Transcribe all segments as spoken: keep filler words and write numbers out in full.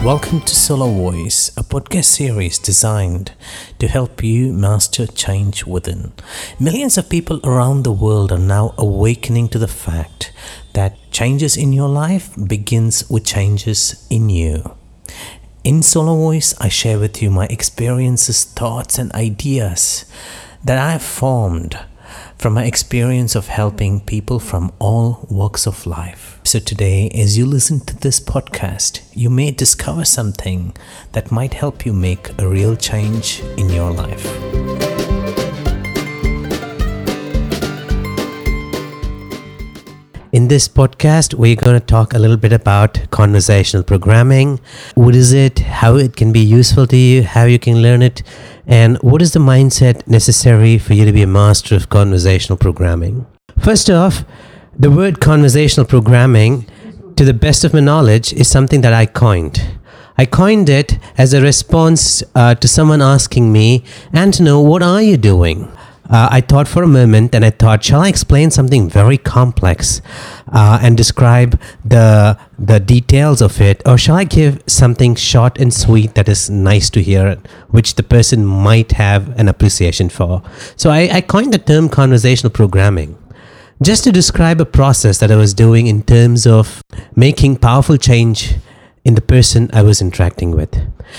Welcome to Solar Voice, a podcast series designed to help you master change within. Millions of people around the world are now awakening to the fact that changes in your life begins with changes in you. In Solar Voice, I share with you my experiences, thoughts, and ideas that I have formed from my experience of helping people from all walks of life. So today, as you listen to this podcast, you may discover something that might help you make a real change in your life. In this podcast, we're going to talk a little bit about conversational programming. What is it? How it can be useful to you? How you can learn it? And what is the mindset necessary for you to be a master of conversational programming? First off, the word conversational programming, to the best of my knowledge, is something that I coined. I coined it as a response uh, to someone asking me, Antonio, what are you doing? Uh, I thought for a moment and I thought, shall I explain something very complex uh, and describe the the details of it, or shall I give something short and sweet that is nice to hear, which the person might have an appreciation for? So I, I coined the term conversational programming just to describe a process that I was doing in terms of making powerful change in the person I was interacting with.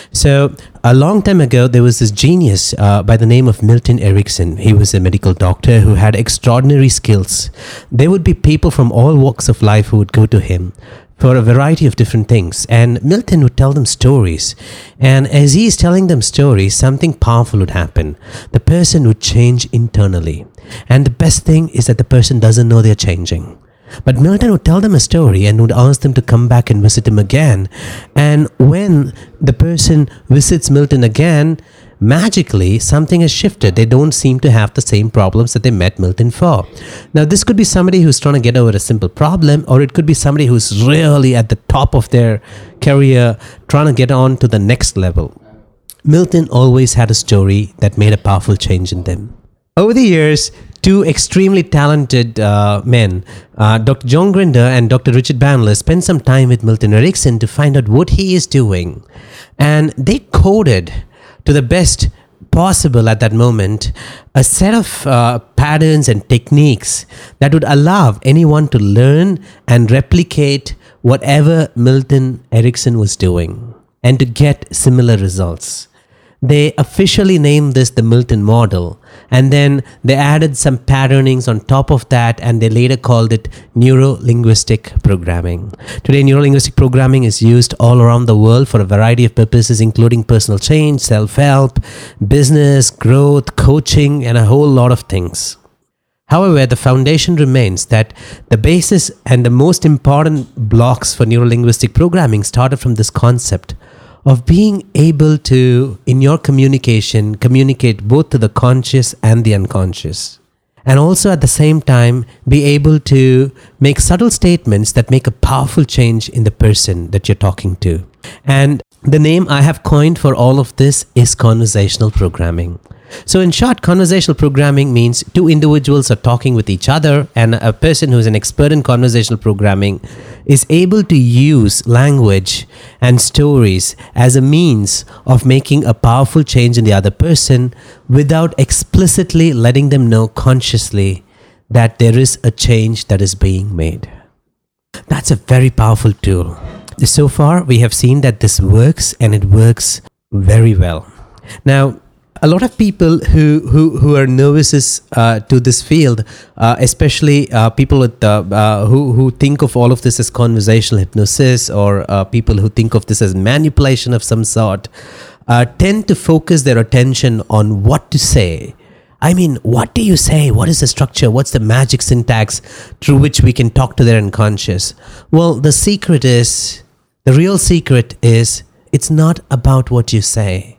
So a long time ago, there was this genius uh, by the name of Milton Erickson. He was a medical doctor who had extraordinary skills. There would be people from all walks of life who would go to him for a variety of different things. And Milton would tell them stories. And as he is telling them stories, something powerful would happen. The person would change internally. And the best thing is that the person doesn't know they're changing. But Milton would tell them a story and would ask them to come back and visit him again. And when the person visits Milton again, magically something has shifted. They don't seem to have the same problems that they met Milton for. Now, this could be somebody who's trying to get over a simple problem, or it could be somebody who's really at the top of their career, trying to get on to the next level. Milton always had a story that made a powerful change in them. Over the years, two extremely talented uh, men, uh, Doctor John Grinder and Doctor Richard Bandler, spent some time with Milton Erickson to find out what he is doing. And they coded to the best possible at that moment a set of uh, patterns and techniques that would allow anyone to learn and replicate whatever Milton Erickson was doing and to get similar results. They officially named this the Milton model, and then they added some patternings on top of that, and they later called it neuro-linguistic programming. Today, neuro-linguistic programming is used all around the world for a variety of purposes, including personal change, self-help, business, growth, coaching, and a whole lot of things. However, the foundation remains that the basis and the most important blocks for neuro-linguistic programming started from this concept of being able to, in your communication, communicate both to the conscious and the unconscious. And also at the same time, be able to make subtle statements that make a powerful change in the person that you're talking to. And the name I have coined for all of this is conversational programming. So in short, conversational programming means two individuals are talking with each other, and a person who is an expert in conversational programming is able to use language and stories as a means of making a powerful change in the other person without explicitly letting them know consciously that there is a change that is being made. That's a very powerful tool. So far, we have seen that this works, and it works very well. Now, a lot of people who, who, who are novices uh, to this field, uh, especially uh, people with, uh, uh, who, who think of all of this as conversational hypnosis, or uh, people who think of this as manipulation of some sort, uh, tend to focus their attention on what to say. I mean, what do you say? What is the structure? What's the magic syntax through which we can talk to their unconscious? Well, the secret is, the real secret is, it's not about what you say.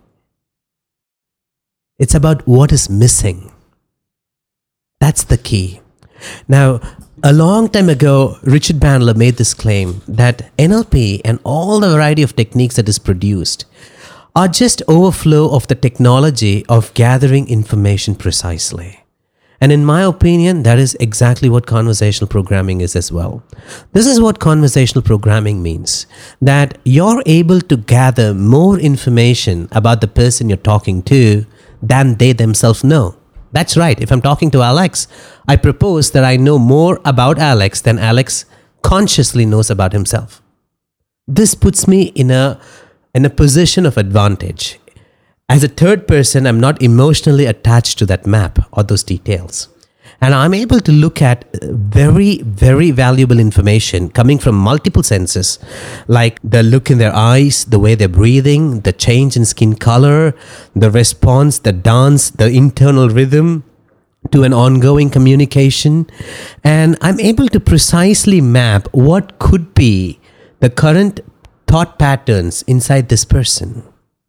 It's about what is missing. That's the key. Now, a long time ago, Richard Bandler made this claim that N L P and all the variety of techniques that is produced are just overflow of the technology of gathering information precisely. And in my opinion, that is exactly what conversational programming is as well. This is what conversational programming means, that you're able to gather more information about the person you're talking to than they themselves know. That's right. If I'm talking to Alex, I propose that I know more about Alex than Alex consciously knows about himself. This puts me in a in a position of advantage. As a third person, I'm not emotionally attached to that map or those details. And I'm able to look at very, very valuable information coming from multiple senses, like the look in their eyes, the way they're breathing, the change in skin color, the response, the dance, the internal rhythm to an ongoing communication. And I'm able to precisely map what could be the current thought patterns inside this person.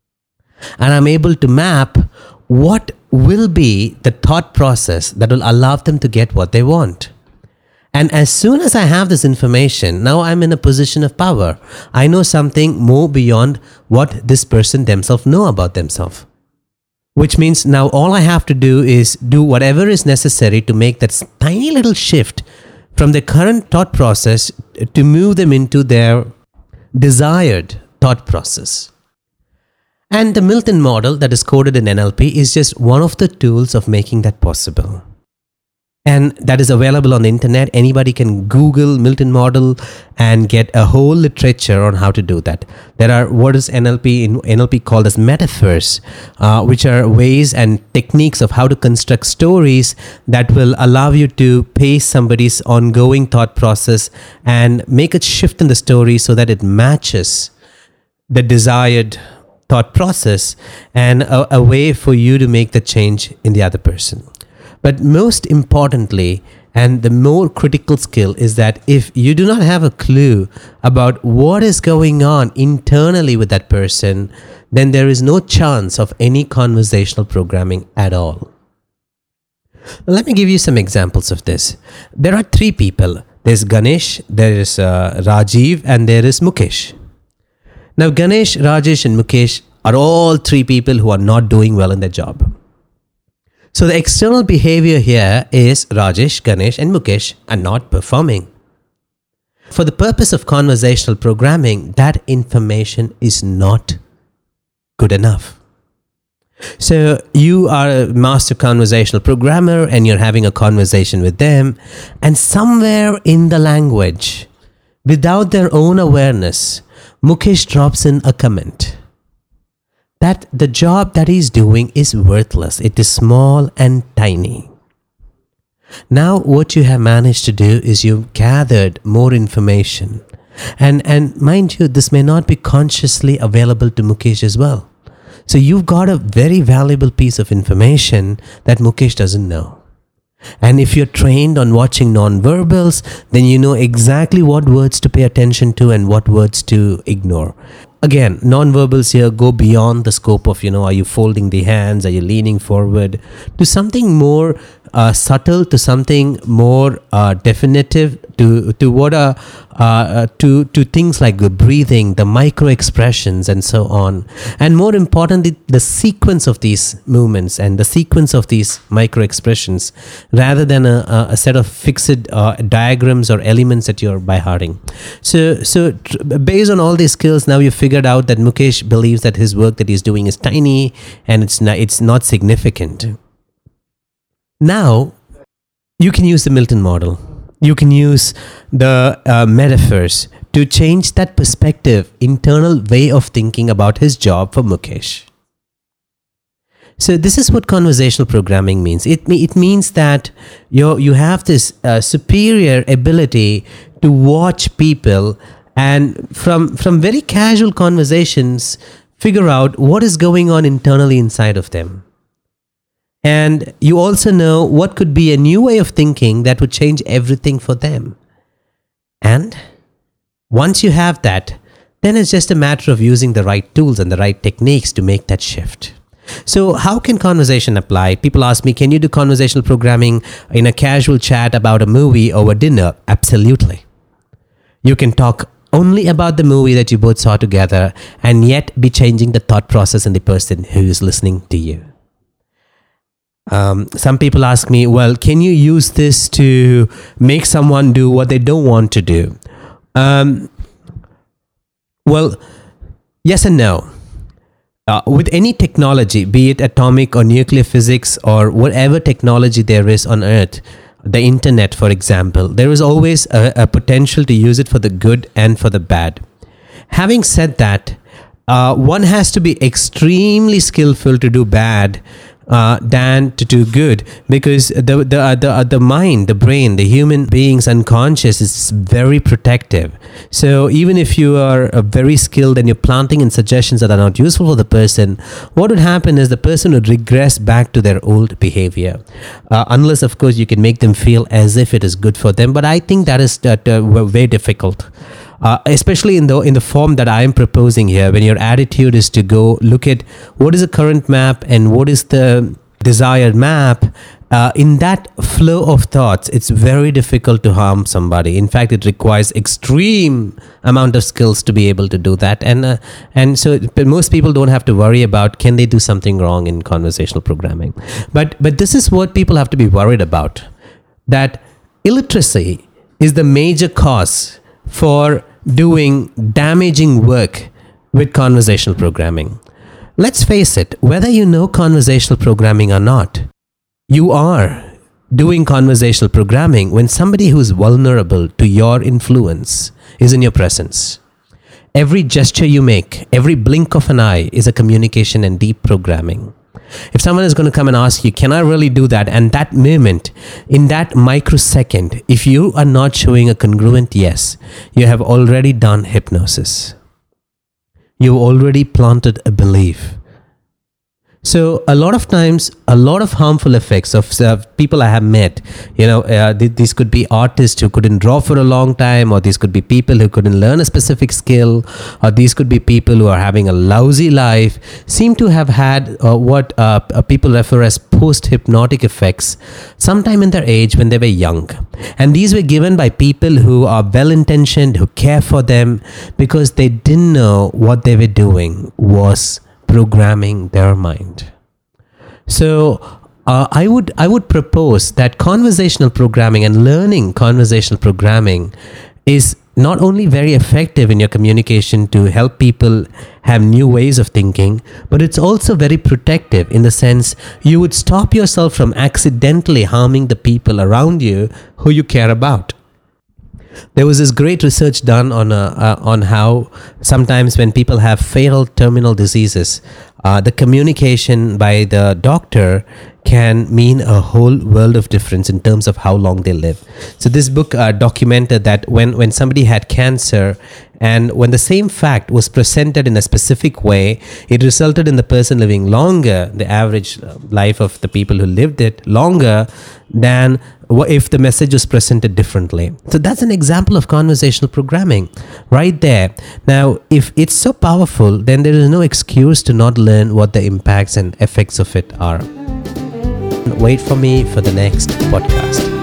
And I'm able to map what will be the thought process that will allow them to get what they want. And as soon as I have this information, now I'm in a position of power. I know something more beyond what this person themselves know about themselves. Which means now all I have to do is do whatever is necessary to make that tiny little shift from the current thought process to move them into their desired thought process. And the Milton model that is coded in N L P is just one of the tools of making that possible. And that is available on the internet. Anybody can Google Milton model and get a whole literature on how to do that. There are what is N L P in N L P called as metaphors, uh, which are ways and techniques of how to construct stories that will allow you to pace somebody's ongoing thought process and make a shift in the story so that it matches the desired thought process and a, a way for you to make the change in the other person. But most importantly, and the more critical skill is that if you do not have a clue about what is going on internally with that person, then there is no chance of any conversational programming at all. Let me give you some examples of this. There are three people. There's Ganesh, there is uh, Rajiv, and there is Mukesh. Now, Ganesh, Rajesh, and Mukesh are all three people who are not doing well in their job. So the external behavior here is Rajesh, Ganesh, and Mukesh are not performing. For the purpose of conversational programming, that information is not good enough. So you are a master conversational programmer and you're having a conversation with them, and somewhere in the language, without their own awareness, Mukesh drops in a comment that the job that he's doing is worthless. It is small and tiny. Now what you have managed to do is you've gathered more information. And, and mind you, this may not be consciously available to Mukesh as well. So you've got a very valuable piece of information that Mukesh doesn't know. And if you're trained on watching non-verbals, then you know exactly what words to pay attention to and what words to ignore. Again, non-verbals here go beyond the scope of, you know, are you folding the hands, are you leaning forward, to something more uh, subtle, to something more uh, definitive, to to what are uh, to to things like the breathing, the micro expressions, and so on. And more importantly, the sequence of these movements and the sequence of these micro expressions, rather than a, a set of fixed uh, diagrams or elements that you're by hearting. So so based on all these skills, now you figured out that Mukesh believes that his work that he's doing is tiny and it's not, it's not significant. Now you can use the Milton model. You can use the uh, metaphors to change that perspective, internal way of thinking about his job for Mukesh. So this is what conversational programming means. It, it means that you you have this uh, superior ability to watch people and from, from very casual conversations, figure out what is going on internally inside of them. And you also know what could be a new way of thinking that would change everything for them. And once you have that, then it's just a matter of using the right tools and the right techniques to make that shift. So how can conversation apply? People ask me, can you do conversational programming in a casual chat about a movie over dinner? Absolutely. You can talk only about the movie that you both saw together and yet be changing the thought process in the person who is listening to you. Um, some people ask me, well, can you use this to make someone do what they don't want to do? Um, well, yes and no. Uh, with any technology, be it atomic or nuclear physics or whatever technology there is on Earth, the internet, for example, there is always a, a potential to use it for the good and for the bad. Having said that, uh, one has to be extremely skillful to do bad uh, than to do good, because the the uh, the uh, the mind, the brain, the human being's unconscious is very protective. So even if you are uh, very skilled and you're planting in suggestions that are not useful for the person, what would happen is the person would regress back to their old behavior, uh, unless of course you can make them feel as if it is good for them. But I think that is uh, uh, very difficult. Uh, especially in the in the form that I am proposing here, when your attitude is to go look at what is the current map and what is the desired map, uh, in that flow of thoughts, it's very difficult to harm somebody. In fact, it requires extreme amount of skills to be able to do that. And uh, and so but most people don't have to worry about can they do something wrong in conversational programming. But but this is what people have to be worried about, that illiteracy is the major cause for doing damaging work with conversational programming. Let's face it, whether you know conversational programming or not, you are doing conversational programming when somebody who's vulnerable to your influence is in your presence. Every gesture you make, every blink of an eye is a communication and deep programming. If someone is going to come and ask you, can I really do that? And that moment, in that microsecond, if you are not showing a congruent yes, you have already done hypnosis. You've already planted a belief. So a lot of times, a lot of harmful effects of uh, people I have met, you know, uh, th- these could be artists who couldn't draw for a long time, or these could be people who couldn't learn a specific skill, or these could be people who are having a lousy life, seem to have had uh, what uh, people refer as post-hypnotic effects sometime in their age when they were young. And these were given by people who are well-intentioned, who care for them, because they didn't know what they were doing was programming their mind. So uh, I would I would propose that conversational programming and learning conversational programming is not only very effective in your communication to help people have new ways of thinking, but it's also very protective in the sense you would stop yourself from accidentally harming the people around you who you care about. There was this great research done on uh, uh, on how sometimes when people have fatal terminal diseases, uh, the communication by the doctor can mean a whole world of difference in terms of how long they live. So this book uh, documented that when, when somebody had cancer, and when the same fact was presented in a specific way, it resulted in the person living longer, the average life of the people who lived it longer, than if the message was presented differently. So that's an example of conversational programming right there. Now, if it's so powerful, then there is no excuse to not learn what the impacts and effects of it are. Wait for me for the next podcast.